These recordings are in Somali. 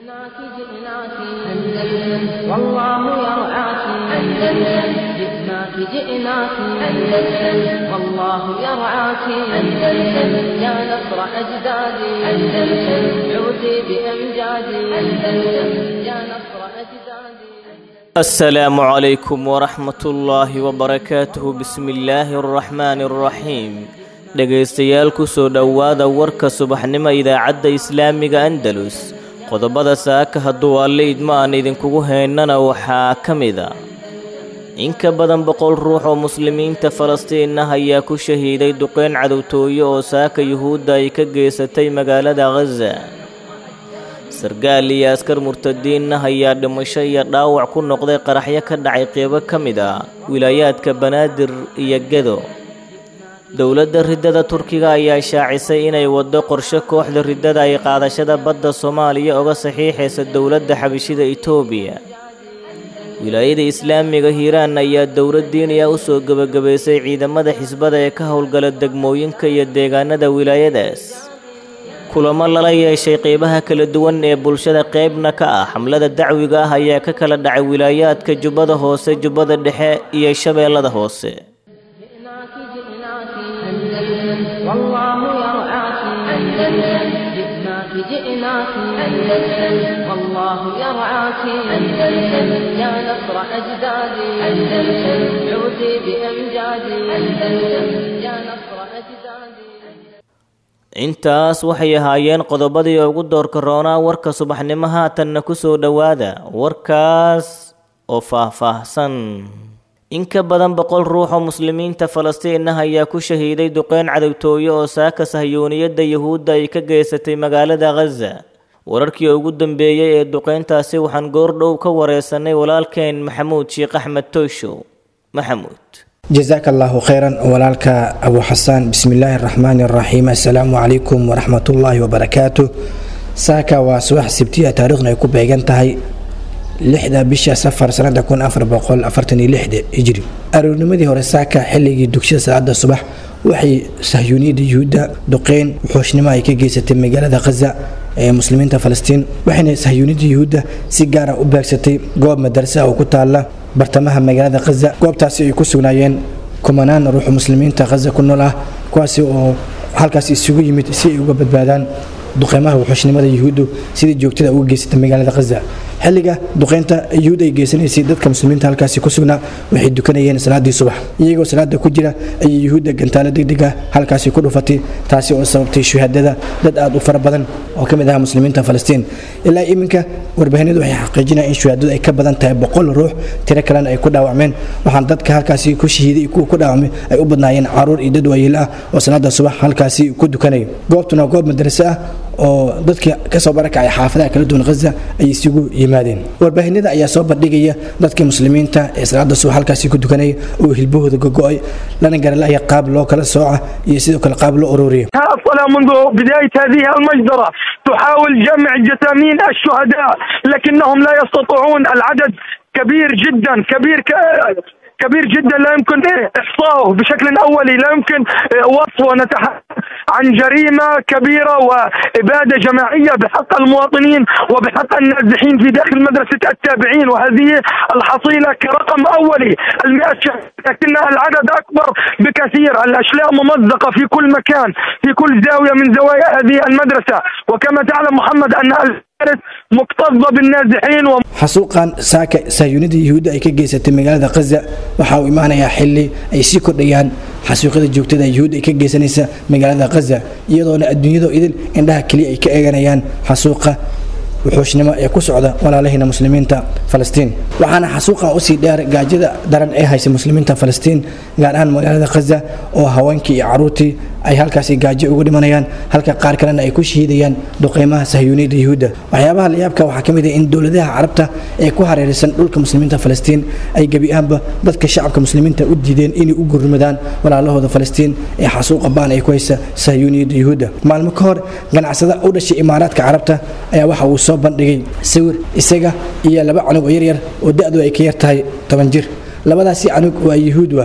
جئناك أندلس والله يرعاك أندلس جئناك أندلس والله يرعاك أندلس يا نصر أجدادي أندلس عودي بأمجادي أندلس يا نصر أجدادي. السلام عليكم ورحمة الله وبركاته. بسم الله الرحمن الرحيم. dhegaystayaal ku soo dhawaada warka subaxnimo idaacadda islaamiga Andalus. qodobada saaka hadduu alle idma aan idinkugu heynana waxaa ka mid ah in ka badan 100 ruux oo muslimiinta Falastiin ah ayaa ku shahiiday duqeyn cadowtooyo oo saaka Yuhuudda ay ka geysatay magaalada Gaza. sargaal iyo askar murtadiin ah ayaa dhimasho iyo dhaawac ku noqday qaraxyo ka dhacay qeybo ka mid ah wilaayadka Banaadir iyo Gedo. dowladda riddada Turkiga ayaa shaacisay inay wado qorshe kooxda riddada ay qaadashada badda Soomaaliya uga saxiixaysa dowladda xabashida Itoobiya. wilaayada islaamiga Hiiraan ayaa dowladdiina u soo gabagabeysay ciidamada xisbada ee ka howlgala degmooyinka iyo deegaanada wilaayadaas. kulamo lala yeeshay qeybaha kala duwan ee bulshada qeybna ka ah xamlada dacwiga ah ayaa ka kala dhacay wilaayadka Jubbada Hoose, Jubbada Dhexe iyo Shabeellada Hoose. والله يرعاك أندلس جئناك أندلس والله يرعاك أندلس يا نصر أجدادي أندلس عودي بأمجادي أندلس يا نصر أجدادي. intaas waxay ahaayeen qodobadii ugu doorka roonaa warka subaxnimo. haatanna ku soo dhawaada warkaas oo faahfaahsan. in ka badan 100 ruux oo muslimiinta Falastiin ah ayaa ku shahiiday duqeyn cadowtooyo oo saaka Sahyooniyadda Yuhuudda ay ka geysatay magaalada Gaza. wararkii ugu dambeeyay ee duqeyntaasi waxaan goordhow ka wareysanay walaalkeen Maxamuud Sheekh Axmed Toosho. Maxamuud, جزاك الله خيرا. ولالك أبو حسان. بسم الله الرحمن الرحيم. السلام عليكم ورحمة الله وبركاته. ساكا وصباح سبتية تاريخنا يكون بيجنتهاي 6 bisha safar sanada 1446 hijri. aroornimadii hore saaka xilligii dugsiga salaada subax waxay Sahyooniyadda Yuhuudda duqeyn wuxuushnimo ay ka geysatay magaalada Gaza ee muslimiinta Falastiin. waxayna Sahyooniyadda Yuhuudda si gaar ah u beegsatay goob madarasa oo ku taala bartamaha magaalada Gaza. goobtaasi ay ku sugnaayeen kumanaan ruux muslimiinta Gaza ku nool ah kuwaasi oo halkaas isugu yimid si ay uga badbaadaan duqeymaha wuxuushnimada Yuhuuddu sidii joogtada uga geysatay magaalada Gaza. xilliga duqeynta Yuhuud ay geysanaysay dadka muslimiinta halkaasi ku sugnaa waxay dukanayeen salaadii subax. iyagoo salaada ku jira ay Yuhuudda gantaalo degdeg ah halkaasi ku dhufatay, taasi oo sababtay shuhaadada dad aad u fara badan oo ka mid ah muslimiinta Falastiin. ilaa iminka warbaahinadu waxay xaqiijinayaan in shuhaadadu ay ka badan tahay 100 ruux, tiro kalena ay ku dhaawacmeen. waxaan dadka halkaasi ku shahiiday kuwa ku dhaawacmay ay u badnaayeen caruur iyo dad waayeel ah oo salaada subax halkaasi ku dukanay. goobtuna goob madrasa ah oo dadka ka soo barakacay xaafadaha kala duwan Gaza ay isugu yimaadeen. warbaahinada ayaa soo bandhigaya dadka muslimiinta ee salaada subax halkaasi ku dukanay oo hilbahooda gogo'ay lana garanaya qaab loo kala sooca iyo sidoo kale qaab loo ururiyo. منذ بداية هذه المجزرة تحاول جمع جثامين الشهداء لكنهم لا يستطيعون. العدد كبير جدا، كبير جدا لا يمكن إحصاؤه بشكل أولي، لا يمكن وصفه. ونتحدث عن جريمة كبيرة وإبادة جماعية بحق المواطنين وبحق النازحين في داخل مدرسة التابعين. وهذه الحصيلة كرقم أولي 100 شهيد، لكنها العدد أكبر بكثير. الأشلاء ممزقة في كل مكان، في كل زاوية من زوايا هذه المدرسة. وكما تعلم محمد أن مكتظة بالنازحين xasuuqan saaka Sahyooniyadda Yuhuudda ay ka geysatay magaalada Gaza waxa uu imaanayaa xilli ay sii kordhayaan xasuuqyada joogtada Yuhuudda ay ka geysanaysa magaalada Gaza, iyadoona adduunyada idil indhaha kaliya ay ka eeganayaan xasuuqa wuxuushnimo ee ku socda walaalaheena muslimiinta Falastiin. waxaana xasuuqan u sii dheer gaajada daran ee haysa muslimiinta Falastiin gaar ahaan magaalada Gaza oo haweenkii iyo caruurtii ay halkaasi gaajo ugu dhimanayaan halka qaar kalena ay ku shahiidayaan duqeymaha Sahyooniyadda Yuhuudda. waxyaabaha la yaabka waxaa ka mid ah in dowladaha Carabta ee ku hareeraysan dhulka muslimiinta Falastiin ay gabi ahaanba dadka shacabka muslimiinta u diideen inay u gurmadaan walaalahooda Falastiin ee xasuuqa baan ay ku haysa Sahyooniyadda Yuhuudda. maalmo ka hor ganacsada u dhashay Imaaraadka Carabta ayaa waxa uu soo bandhigay sawir isaga iyo 2 canug oo yar yar oo da'du ay ka yar tahay 10 jir. labadaasi canug waa Yuhuud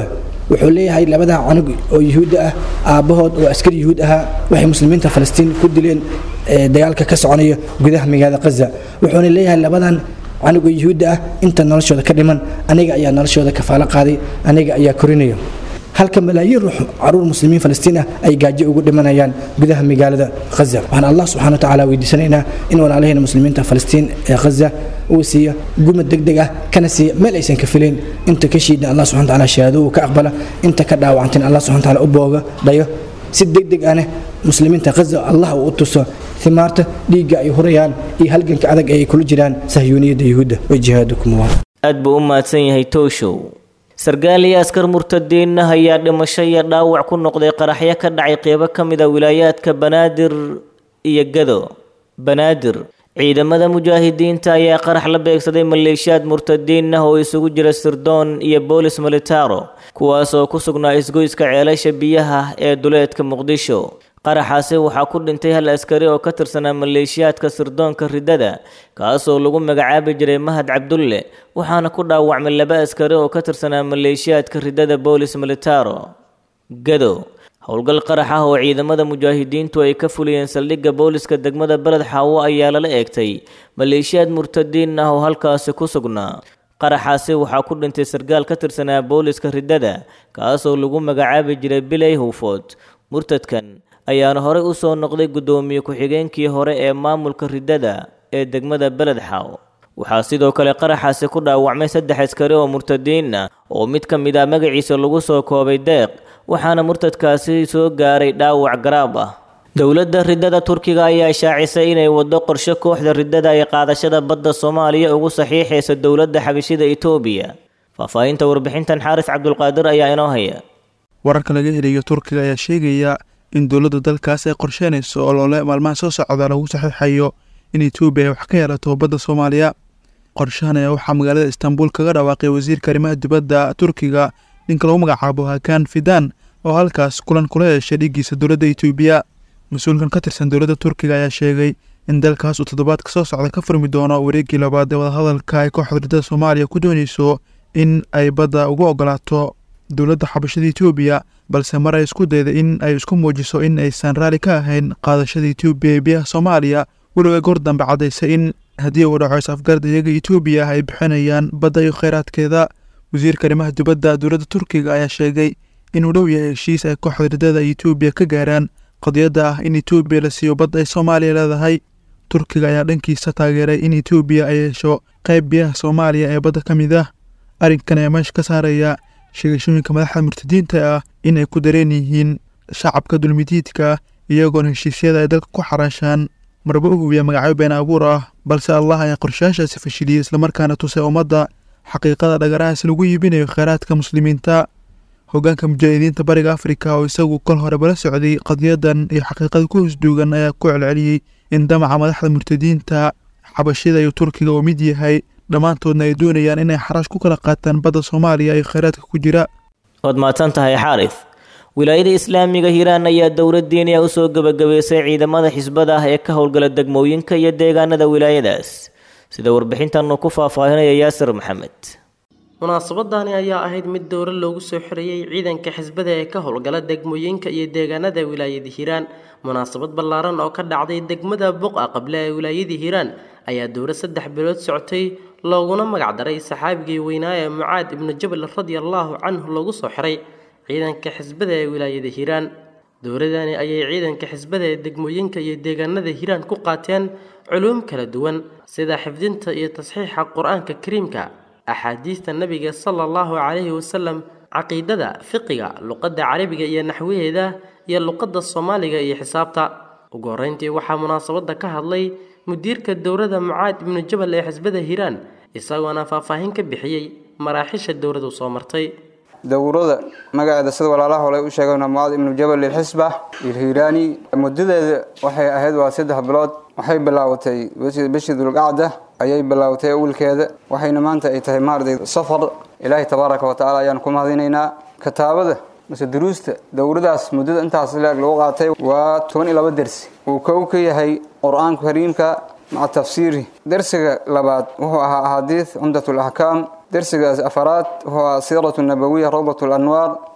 wuxuu leeyahay labada canug oo yuhuud ah aabahood oo askari yuhuud ahaa waxay muslimiinta Falastiin ku dileen dagaalka ka soconaya gudaha magaalada Gaza wuxuuna leeyahay labadan canug oo yuhuud ah inta noloshooda ka dhiman aniga ayaa noloshooda kafaalo qaaday aniga ayaa korinayo halka malaayiin ruux caruur muslimiin Falastiin ah ay gaajo ugu dhimanayaan gudaha magaalada Gaza waxaan Allah subhanahu wa ta'ala weydiisanaynaa in walaalahayna muslimiinta Falastiin ee Gaza uu siiyo gumad degdeg ah kana siiyo meel aysan ka fileen inta ka shiidna Allah subhanahu wa ta'ala shahaado ka aqbala inta ka dhaawacantin Allah subhanahu wa ta'ala u booga dhayo si degdeg ah muslimiinta Gaza Allah uu tuso thimaarta dhiiga ay hurayaan iyo halganka adag ay kula jiraan sahyuuniyada yahuuda wa jihaadukum wa aad buu u mahadsan yahay Tooshow sargaal iyo askar murtadiin ah ayaa dhimasho iyo dhaawac ku noqday qaraxyo ka dhacay qeybo ka mid ah wilaayaadka Banaadir iyo Gado Banaadir ciidamada mujaahidiinta ayaa qarax la beegsaday maleeshiyaad murtadiin ah oo isugu jira sirdoon iyo boolis militaro kuwaas oo ku sugnaa isgoyska ceelasha biyaha ee duleedka Muqdisho qaraxaasi waxaa ku dhintay hal askari oo ka tirsanaa maleeshiyaadka sirdoonka ridada kaas oo lagu magacaabi jiray Mahad Cabdulle waxaana ku dhaawacmay laba askari oo ka tirsanaa maleeshiyaadka ridada boolis militaro Gado howlgal qarax ah oo ciidamada mujaahidiintu ay ka fuliyeen saldhigga booliska degmada Balad Xaawo ayaa la eegtay maleeshiyaad murtadiin ah oo halkaas ku sugnaa qaraxaasi waxaa ku dhintay sargaal ka tirsanaa booliska ridada kaas oo lagu magacaabi jiray Bilay Hufod murtadkan ayaana hore u soo noqday gudoomiye ku-xigeenkii hore ee maamulka ridada ee degmada Balad Xaawo waxaa sidoo kale qaraxaasi ku dhaawacmay 3 askari oo murtadiin ah oo mid ka mid ah magaciisa lagu soo koobay Deeq waxaana murtadkaasi soo gaaray dhaawac garaab ah dowladda ridada Turkiga ayaa shaacisay inay wado qorshe kooxda ridada ay qaadashada badda Soomaaliya ugu saxiixaysa dowladda xabashida Itoobiya faafahinta warbixintan Xaaris Cabdulqaadir ayaa inoo haya wararka laga helayo Turkiga ayaa sheegaya in dowladda dalkaas ay qorsheynayso olole maalmaha soo socda lagu saxiixayo in Itoobiya wax ka yeelato badda Soomaaliya qorshahan ayaa waxaa magaalada Istanbul kaga dhawaaqay wasiirka arrimaha dibadda Turkiga ninka lagu magacaabo Hakan Fidan oo halkaas kulan kula yeeshay dhigiisa dowladda Itoobiya mas'uulkan ka tirsan dowladda Turkiga ayaa sheegay in dalkaas uu toddobaadka soo socda ka furmi doono wareegii labaad ee wadahadalka ay kooxda ridada Soomaaliya ku doonayso in ay badda ugu ogolaato dowladda xabashada Itoobiya balse mar ay isku dayday in ay isku muujiso in aysan raali ka ahayn qaadashada Itoobiya ee biyaha Soomaaliya walow ay goor dambe cadaysay in haddii uu dhaco afgarad iyaga Itoobiya ay bixinayaan badda iyo kheyraadkeeda wasiirka arrimaha dibadda dowladda Turkiga ayaa sheegay in uu dhow yahay heshiis ay kooxda ridada Itoobiya ka gaaraan qadiyada ah in Itoobiya la siiyo badda ay Soomaaliya leedahay Turkiga ayaa dhankiisa taageeray in Itoobiya ay yeesho qayb biyaha Soomaaliya ee badda ka mid ah arrinkan ayaa meesha ka saaraya sheegashooyinka madaxda murtadiinta ah in ay ku dareen yihiin shacabka dulmidiidka iyagoon heshiisyada ay dalka ku xaraashaan marba u hubiya magacyo been abuur ah balse Allah ayaa qorshayaashaasi fashiliyay islamarkaana tusay ummadda xaqiiqada dhagarahaas lagu iibinayo kheyraadka muslimiinta hoggaanka mujaahidiinta bariga Afrika oo isagu kol hore bala socday qadiyadan iyo xaqiiqada ku husduugan ayaa ku celceliyay in damaca madaxda murtadiinta xabashida iyo Turkiga oo mid yahay dhamaantoodna ay doonayaan inay xarash ku kala qaataan badda Soomaaliya iyo kheyraadka ku jira wad maatantahay Xaaris wilaayada islaamiga Hiiraan ayaa dowlad diini ah u soo gabagabeysay ciidamada xisbada ah ee ka howlgala degmooyinka iyo deegaanada wilaayadaas sida warbixintan uu ku faahfaahinaya Yaasir Maxamed munaasabadani ayaa ahayd mid dowlad loogu soo xiriyay ciidanka xisbada ee ka howlgala degmooyinka iyo deegaanada wilaayada Hiiraan munaasabad ballaaran oo ka dhacday degmada Buqa Qable ee wilaayada Hiiraan ayaa dowlad 3 bilood socotay looguna magac daray saxaabigii weynaa ee Mucaad ibn Jabal radiyallahu anhu loogu soo xiray ciidanka xisbada ee wilaayada Hiiraan dowladani ayay ciidanka xisbada ee degmooyinka iyo deegaanada Hiiraan ku qaateen culuum kala duwan sida xifdinta iyo tasxiixa Qur'aanka Kariimka axaadiista nabiga sallallahu alayhi wasallam caqiidada fiqiga luqadda carabiga iyo naxwaheeda iyo luqadda Soomaaliga iyo xisaabta ugu horeyntii waxaa munaasabada ka hadlay mudiirka dowladda Mucaad ibn Jabal ee xisbada Hiiraan isagoo faahfaahin ka bixiyay maraaxisha dowladdu soo martay dowladda magaceeda sida walaalaha hore u sheegay Mucaad ibn Jabal ee xisba Hiiraani mudadeeda waxay ahayd waa 3 bilood waxay bilaawtay bishii Dulqaada ayay bilaawtay awalkeeda waxayna maanta ay tahay maarday safar Ilaahay tabaaraka wa taala ayaan ku mahadinaynaa kitaabada mise duruusta dowladdaas mudada intaas lagu qaatay waa 12 darsi uu ka yahay Qur'aanka Kariimka مع تفسيره درسك لبعض وهو أحاديث عمدة الأحكام درسك أفراد وهو سيرة النبوية روضة الأنوار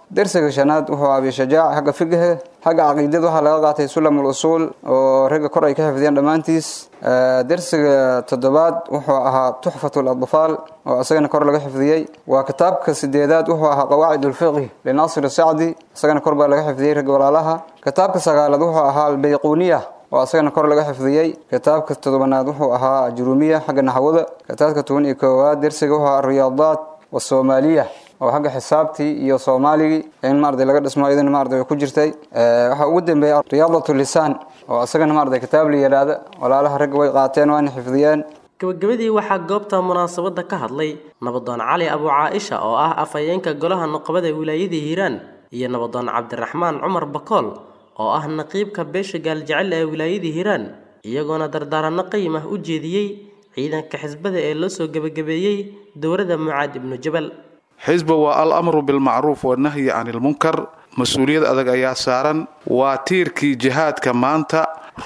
درسك شناد وهو أبي شجاع حق فقه حق عقيدة وها لقاطة سلم الأصول ورجع كرة كيف ديان دمانتيس درسك تدبات وهو تحفة الأطفال وأسجن كرة لقى حفظيي وكتاب كسديدات وهو قواعد الفقه لناصر السعدي أسجن كرة لقى حفظيي رجع ولا لها كتاب كسجال وهو البيقونية وأسجن كرة لقى حفظيي كتاب كتدبنات وهو جرومية حق نحوذ كتاب كتوني كواد درسك وهو الرياضات والصومالية oo xagga xisaabtii iyo Soomaaliga in maarday laga dhismo idan maarday ku jirtay waxa ugu dambeeyay riyaadatu lisaan oo asagana maarday kitaab la yiraahdo walaalaha rag way qaateen waan xifdiyeen gabagabadii waxaa goobta munaasabada ka hadlay nabadoon Cali Abu Caaisha oo ah afayeenka golaha nuqbada wilaayada Hiiraan iyo nabadoon Cabdiraxmaan Cumar Bakool oo ah naqiibka beesha Gaaljecel ee wilaayada Hiiraan iyagoona dardaaranno qiimo u jeediyay ciidanka xisbada ee loo soo gabagabeeyay dowladda Mucaad ibn Jabal حزب والأمر بالمعروف والنهي عن المنكر مسؤولية أدق أيها سارا وتيركي جهاد كمانتا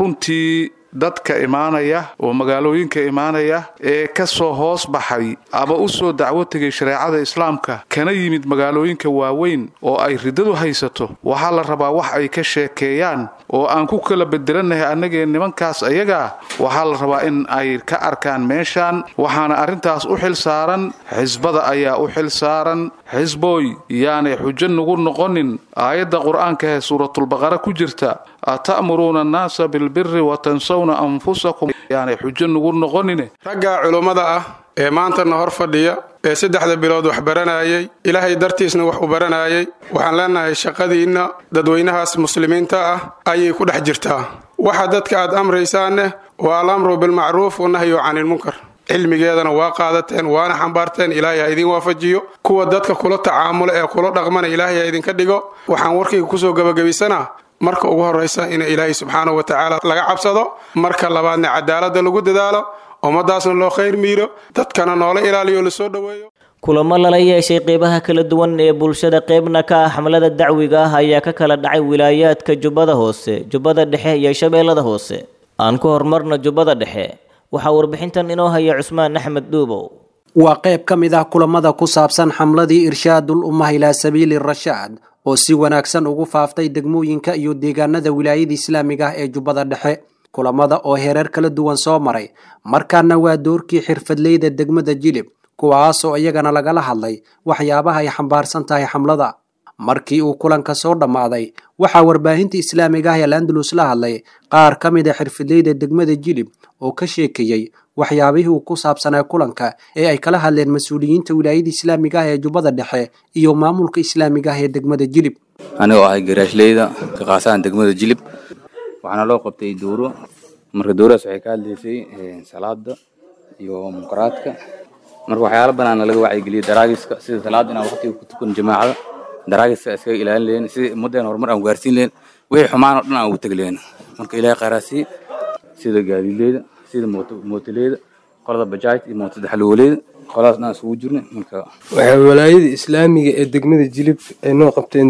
رنتي dadka imaanaya oo magaalooyinka imaanaya ee ka soo hoos baxay aba u soo dacwo tagay shariicada islaamka kana yimid magaalooyinka waaweyn oo ay ridadu haysato waxa la rabaa wax ay ka sheekeeyaan oo aan ku kala bedelanahay anagee nimankaas ayaga waxa la rabaa in ay ka arkaan meeshan waxaana arintaas u xil saaran xisbada ayaa u xil saaran xisbooy yaani xujo nagu noqonin aayada quraanka ee suuratul baqara ku jirta atamuruna an-naasa bil birri wa tansawna anfusakum yaani xujo nagu noqonin ragga culimada ah ee maanta hor fadhiya ee saddexda bilood wax baranayay ilaahay dartiisna wax u baranayay waxaan leenahay shaqadiina dadweynahaas muslimiinta ah ayay ku dhex jirtaa waxa dadka aad amraysaan waa al-amru bil ma'ruf wa nahyu 'anil munkar cilmigeedana waa qaadateen waana xambaarteen ilaahay idin waafajiyo kuwa dadka kula tacaamula ee kula dhaqmana ilaahay idin ka dhigo waxaan warkayga ku soo gabagabaysanaa marka ugu horeysa in ilaahay subhanahu wa ta'ala laga cabsado marka labaadna cadaalada lagu dadaalo ummadaasna loo khayr miiro dadkana noola ilaaliyo la soo dhaweeyo kulamo lala yeeshay qeybaha kala duwan ee bulshada qeybna ka ah xamlada dacwiga ah ayaa ka kala dhacay wilaayaadka Jubbada Hoose, Jubbada Dhexe iyo Shabeellada Hoose. aan ku hormarno Jubbada Dhexe waxa warbixintan inoo haya Cusmaan Axmed Duubow. waa qayb ka mid ah kulamada ku saabsan xamladii irshaadul ummah ila sabiili rashaad oo si wanaagsan ugu faaftay degmooyinka iyo deegaanada wilaayada islaamiga ah ee Jubbada Dhexe. kulamada oo heerar kala duwan soo maray markaana waa doorkii xirfadleyda degmada Jilib kuwaas oo iyagana lagala hadlay waxyaabaha ay xambaarsan tahay xamlada. markii uu kulanka soo dhamaaday waxa warbaahinta islaamiga ah ee Andalus la hadlay qaar ka mid ah xirfadleyda degmada Jilib oo ka sheekayay waxyaabihii uu ku saabsanaa kulanka ee ay kala hadleen mas'uuliyiinta wilaayada islaamiga ah ee Jubbada Dhexe iyo maamulka islaamiga ah ee degmada Jilib. anigoo ah garaashleyda ka qaasan degmada Jilib waxaana loo qabtay dooro marka dooraas waxay ka hadlaysay salaada iyo munkaraadka marka waxyaalo banaan laga wacyigeliyay daraagiska sida salaada inaan waqtiga ku tukan jamaacada daraagiska iska ilaalin leen si muddo horumar aan gaarsiin leen wixii xumaan oo dhan aan u tagleen marka ilaahay qaraasi sida gaadiidleyda sida mootileeda qolada bajaaj iyo mootada xalwaleeda qolaasna isugu jirnay marka waxa walaayada islaamiga ee degmada Jilib ay noo qabteen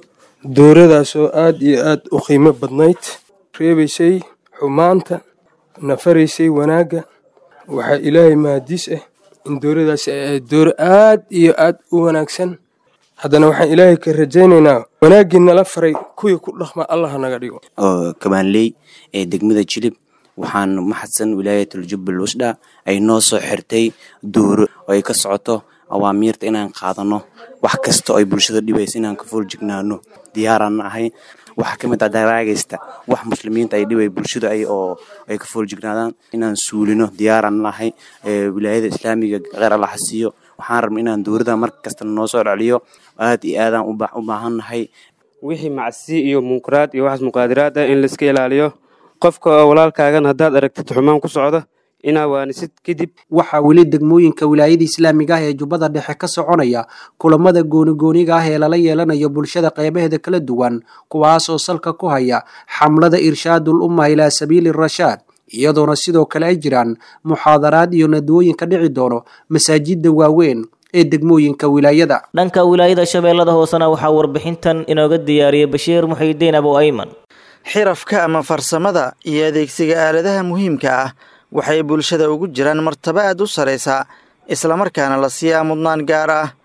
dooradaas oo aad iyo aad u qiimo badnayd reebaysay xumaanta nafaraysay wanaaga waxa ilaahay mahadiis ah in dooradaas ay door aad iyo aad u wanaagsan haddana waxaan ilaahay ka rajaynaynaa wanaagii nala faray kuwii ku dhaqma Allah naga dhigo oo kabaanley ee degmada Jilib waxaan mahadsan wilaayatul Jubbal Wusda ay noo soo xirtay dooro oo ay ka socoto awaamiirta inaan qaadano wax kasta oo ay bulshada dhibayso inaan ka foorjignaano diyaaran ahay waxa kamid ah daraagaysta wax muslimiinta ay dhibay bulshada ay ka foorjignaadaan inaan suulino diyaaran lahay wilaayada islaamiga qeer Allah xasiyo waxaan rabnaa inaan doorada mar kasta noo soo dhaliyo aad iyo aad aan u baahanahay wixii macsi iyo munkaraad iyo wax muqaadaraad ah in la iska ilaaliyo qofka walaalkaagan hadaad aragtid xumaan ku socdo ina waanisid kadib waxa wali degmooyinka wilaayada islaamiga ah ee Jubbada Dhexe ka soconaya kulamada gooni-gooniga ah ee lala yeelanayo bulshada qaybaheeda kala duwan kuwaas oo salka ku haya xamlada irshaadul ummah ila sabiili rashaad iyadoona sidoo kale ay jiraan muxaadaraad iyo nadooyin ka dhici doono masaajidda waaweyn ee degmooyinka wilaayada. dhanka wilaayada Shabeellada Hoosena waxa warbixintan inooga diyaariyay Bashiir Muxiidiin Abu Ayman. xirafka ama farsamada iyo adeegsiga aaladaha muhiimka ah waxay bulshada ugu jiraan martaba aad u sareysa isla markaana la siiyaa mudnaan gaar ah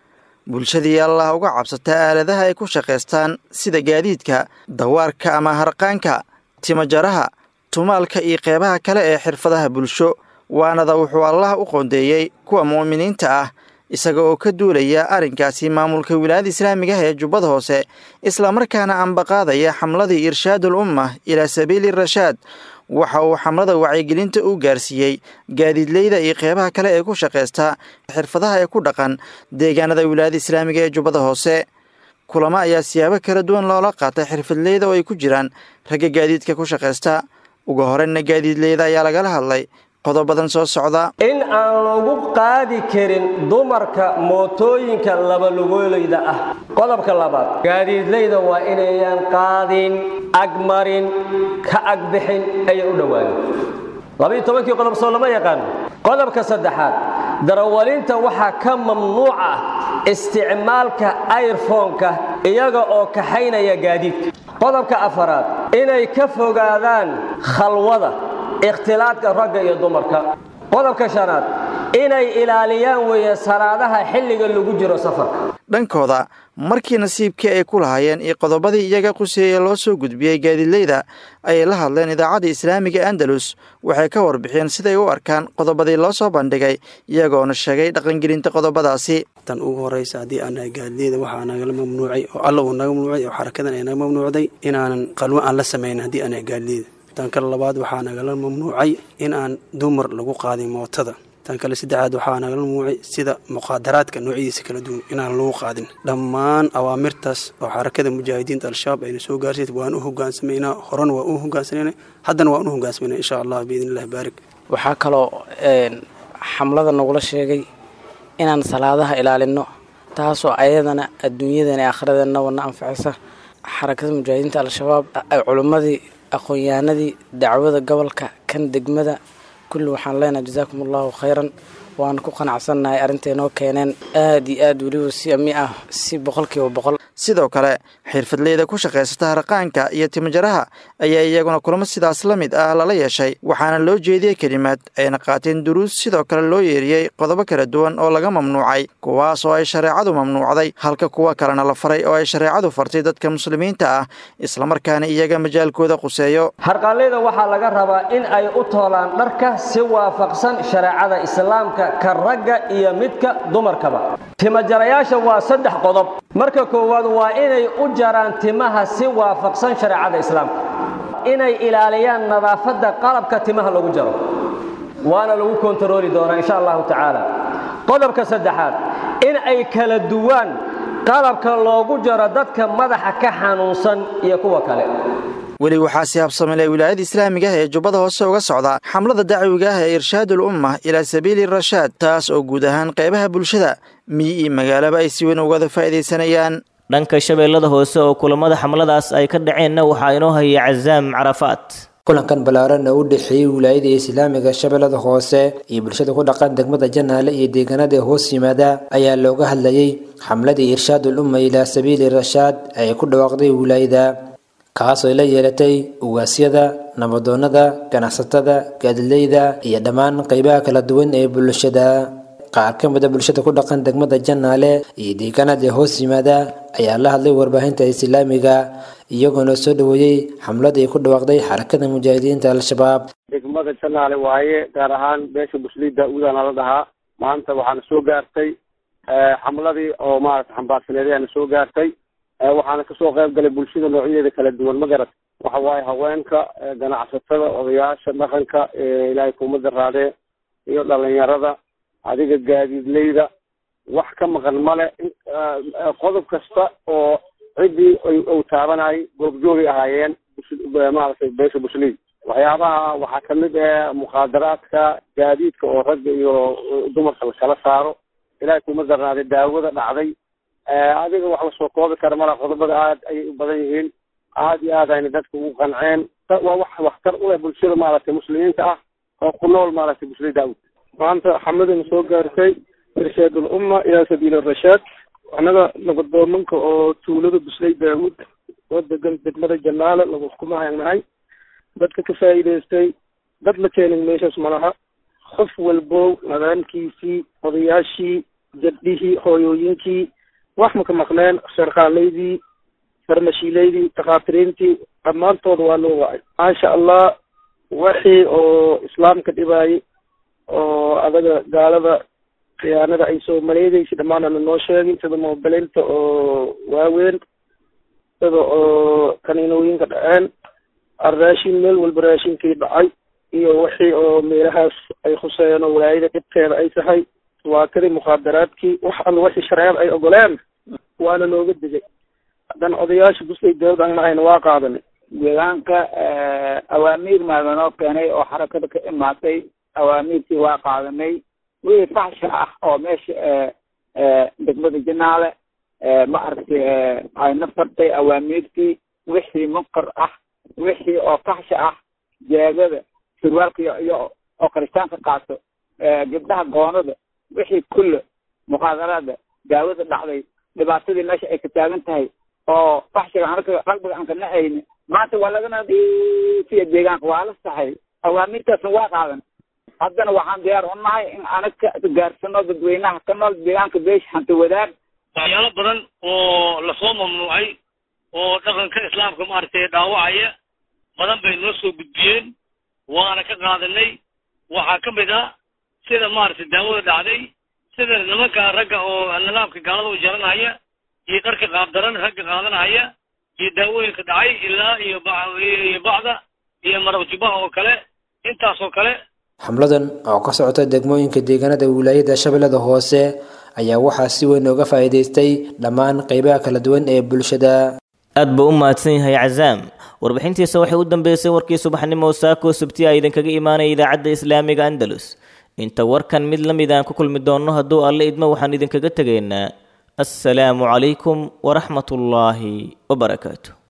bulshadii allah uga cabsata aaladaha ay ku shaqaystaan sida gaadiidka dawaarka ama harqaanka timajaraha tumaalka iyo qeybaha kale ee xirfadaha bulsho waanada wuxuu allah u qoondeeyey kuwa mu'miniinta ah isaga oo ka duulaya arrinkaasi maamulka wilaayada islaamiga ee jubbada hoose islamarkaana ambaqaadaya xamladii irshaadul umma ilaa sabiili rashaad waxa uu xamlada wacyigelinta u gaarsiiyey gaadiidleyda iyo qeybaha kale ee ku shaqaysta xirfadaha ee ku dhaqan deegaanada wilaayada islaamiga ee jubbada hoose kulamo ayaa siyaabo kala duwan loola qaatay xirfadleyda oo ay ku jiraan ragga gaadiidka ku shaqaysta ugu horeyna gaadiidleyda ayaa lagala hadlay qodobadan soo socda in aan lagu qaadi karin dumarka mootooyinka labalugoolayda ah. qodobka labaad gaadiidleyda waa inayaan qaadin agmarin ka agbixin ayay u dhowaadeen 12 qodob soo lama yaqaan. qodobka saddexaad darawalinta waxaa ka mamnuuc ah isticmaalka earphone-ka iyaga oo kaxaynaya gaadiidka. qodobka afaraad inay ka fogaadaan khalwada ikhtilaadka ragga iyo dumarka. qodobka shanaad inay ilaaliyaan weeye salaadaha xilliga lagu jiro safarka. dhankooda markii nasiibkii ay ku lahaayeen iyo qodobadii iyaga quseeyay loo soo gudbiyey gaadiidleyda ayay la hadleen idaacadda islaamiga Andalus waxay ka warbixiyeen siday u arkaan qodobadii loo soo bandhigay iyagoona sheegay dhaqangelinta qodobadaasi. tan ugu horeysa haddii aan gaadiidleyda waxaa nagala mamnuucay oo alla uu naga mamnuucay oo xarakadan ay naga mamnuucday inaanan qalwo aan la samayn haddii aan gaadiidleyda. tan kale labaad waxaa nagala mamnuucay in aan dumar lagu qaadin mootada. tan kale saddexaad waxaa nagala mamnuucay sida muqaadaraadka noocyadiisa kala duwan inaan lagu qaadin. dhammaan awaamirtaas oo xarakada mujaahidiinta al-shabaab ayna soo gaarsiisay waan u hogaansamaynaa horena waa u hogaansanaynaa haddana waan u hogaansamaynaa insha allah biidnillahi baarik. waxaa kaloo xamlada nagula sheegay inaan salaadaha ilaalino taasoo ayadana adduunyadana iyo aakhiradana wana anfacaysa. xarakada mujaahidiinta al-shabaab ay culimmadii aqoon-yahanadii dacwada gobolka kan degmada kulli waxaan leenahay jazaakumullahu khayran waan ku qanacsannahay arrinta inoo keeneen aad iyo aad weliba si 100%. sidoo kale xirfadleyda ku shaqaysata harqaanka iyo timajaraha ayaa iyaguna kulamo sidaas la mid ah lala yeeshay waxaana loo jeediyey kelimaad ayna qaateen duruus sidoo kale loo yeeriyey qodobo kala duwan oo laga mamnuucay kuwaas oo ay shareecadu mamnuucday halka kuwa kalena la faray oo ay shareecadu fartay dadka muslimiinta ah islamarkaana iyaga majaalkooda quseeyo. harqaanleyda waxaa laga rabaa in ay u toolaan dharka si waafaqsan shareecada islaamka ka ragga iyo midka dumarkaba. timajarayaasha waa 3 qodob. marka koowaad waa inay u jaraan timaha si waafaqsan shareecada islaamka. inay ilaaliyaan nadaafadda qalabka timaha lagu jaro waana lagu kontarooli doonaa insha Allah tacaala. qodobka saddexaad in ay kala duwan qalabka loogu jaro dadka madaxa ka xanuunsan iyo kuwa kale. weli waxaa si habsamay wilaayada islaamiga ee jubbada hoose uga socda xamlada dacwiga ah ee irshaadul umma ilaa sabiili rashaad taas oo guud ahaan qeybaha bulshada miyi iyo magaalaba ay si weyn uga faa'iideysanayaan. dhanka shabeellada hoose oo kulamada xamladaas ay ka dhaceenna waxaa inoo hayay Cazaam Carafaat. kulankan balaaran u dhexeeyay wilaayada islaamiga shabeellada hoose iyo bulshada ku dhaqan degmada Janaale iyo deegaanada hoos yimaada ayaa looga hadlayay xamladii irshaadul umma ilaa sabiili rashaad ay ku dhawaaqday wilaayada kaasoo la yeelatay ugaasyada nabadoonnada ganacsatada gaadiidleyda iyo dhammaan qaybaha kala duwan ee bulshada. qaar ka mid ah bulshada ku dhaqan degmada Janaale iyo deegaanada hoos yimaada ayaa la hadlay warbaahinta islaamiga iyagoona soo dhaweeyay xamlada ay ku dhawaaqday xarakada mujaahidiinta al-shabaab. degmada Janaale waaye gaar ahaan beesha buslida uudana la dhahaa maanta waxaan soo gaartay xamladii oo maaragtay xambaarsaneedayna soo gaartay waxaana kasoo qayb galay bulshada noocyadeeda kala duwan ma garat waxa waaye haweenka ganacsatada odayaasha dhaqanka ilaahay kuumada raadee iyo dhalinyarada adiga gaadiidleyda wax ka maqan male qodob kasta oo ciddii uu taabanayay goobjoogay ahaayeen maaragtay beesha buslid waxyaabaha waxaa kamid ah muqaadaraadka gaadiidka oo ragga iyo dumarka lakala saaro ilaahay kuumada raadee daawada dhacday adiga wax la soo koobi kara mala qodobada aad ayay u badan yihiin aad iyo aad ayna dadka ugu qanceen waa wax waxtar u leh bulshada maaragtay muslimiinta ah oo ku nool maaragtay bulshada daawud maanta xamadana soo gaartay irshaadul umma ilaa sabiili rashaad annaga nabadoomanka oo tuulada busley daawud oo degan degmada Janaale lagu kuma haynahay dadka ka faa'iideystay dad la keenin meeshaas malaha qof walbo nadaamkiisii odayaashii jadhihii hooyooyinkii wax ma ka maqneen sarqaalaydii farmashiilaydii takhaatiriintii dhammaantooda waa loo wacay maasha allah wixii oo islaamka dhibaayay oo adaga gaalada khiyaanada ay soo maleedeysay dhammaana lanoo sheegay sida moobelinta oo waaweyn sida oo kaniinooyinka dhaceen arraashin meel walba raashinkii dhacay iyo wixii oo meelahaas ay khuseeyeen oo walaayada dhibkeeda ay tahay waa kadii mukhaadaraadkii wax alla wixii shareecada ay ogoleen waana looga digay haddana odayaasha busley dawlad aan nahayna waa qaadanay deegaanka awaamiir maadanoo keenay oo xarakada ka imaatay awaamiirtii waa qaadanay wixii faxsha ah oo meesha degmada janaale ma aragtay ayna fartay awaamiirtii wixii munkar ah wixii oo faxsha ah jeegada surwaalka iyo oo kiristaanka qaato gabdhaha goonada wixii kulle muqaadaraada daawada dhacday dhibaatadii meesha ay ka taagan tahay oo faxshiga anaka qalbiga aan ka nacayni maanta waa lagana fiya deegaanka waa la saxay awaamiirtaasna waa qaadan haddana waxaan diyaar u nahay in anaga gaarsano dadweynaha ka nool deegaanka beesha hanti wadaag waxyaalo badan oo lasoo mamnuucay oo dhaqanka islaamka maaragtay dhaawacaya badan bay noo soo gudbiyeen waana ka qaadanay waxaa ka mid ah sida maaragtay daawada dhacday sida nimanka ragga oo nidaamka gaalada u jaranaya iyo dharka qaabdaran ragga qaadanaya iyo daawooyinka dhacay ilaa iyo bacda iyo maraq jubaha oo kale intaasoo kale xamladan oo ka socota degmooyinka deegaanada wilaayada shabeellada hoose ayaa waxaa si weyn uga faa'iidaystay dhammaan qaybaha kala duwan ee bulshada. aad buu u mahadsan yahay cazaam warbixintiisa waxay u dambeysay warkii subaxnimo saako sabti ay idinkaga imaanay idaacadda islaamiga andalus inta warkan mid la mid aan ku kulmi doonno hadduu alle idmo waxaan idinkaga tegaynaa assalaamu calaykum waraxmatullaahi wabarakaatu.